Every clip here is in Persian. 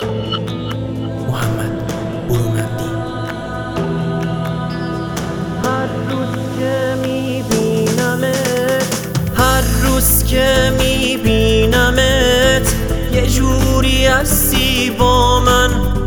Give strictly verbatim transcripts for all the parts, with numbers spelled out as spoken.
محمد برومندی. هر روز که میبینمت هر روز که میبینمت یه جوری هستی با من،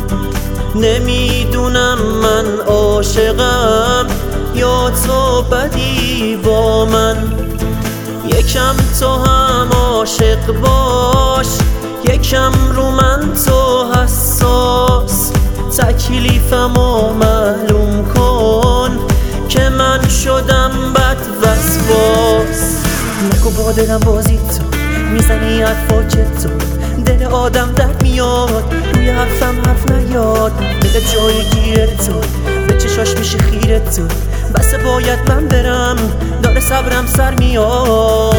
نمیدونم من عاشقم یا تو بدی با من. یکم تو هم عاشق باش، یکم رو من تو حساس. تکلیفمو معلوم کن که من شدم بد وسواس. نگو با دلم بازی تو میزنی حرفا که تو دل آدم درد میاد، روی حرفم حرف نیاد. دل جای گیره تو به چشاش میشه خیره تو، بسه باید من برم داره صبرم سر میاد.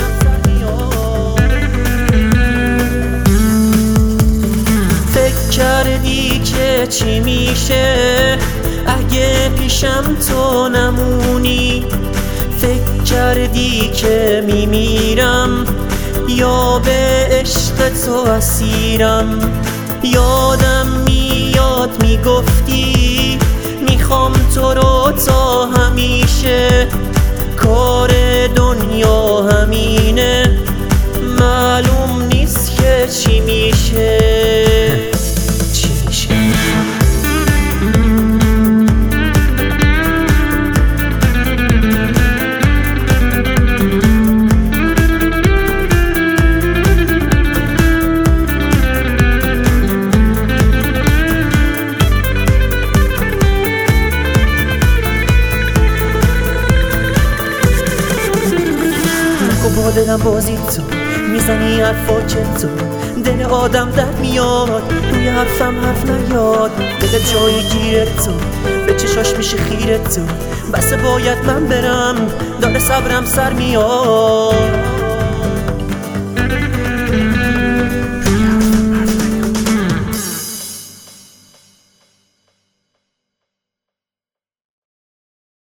فکر کردی که چی میشه اگه پیشم تو نمونی؟ فکر کردی که میمیرم یا به عشق تو اسیرم؟ یادم میاد میگفتی میخوام تو رو تا همیشه، کار دنیا همینه معلوم نیست که چی میشه. چی میشه؟ با دلم بازی تو میزنی حرفا که تو دل آدم درد میاد، روی حرفم حرف نیاد. دل جای گیره تو به چشاش میشه خیره تو، بسه باید من برم داره صبرم سر میاد.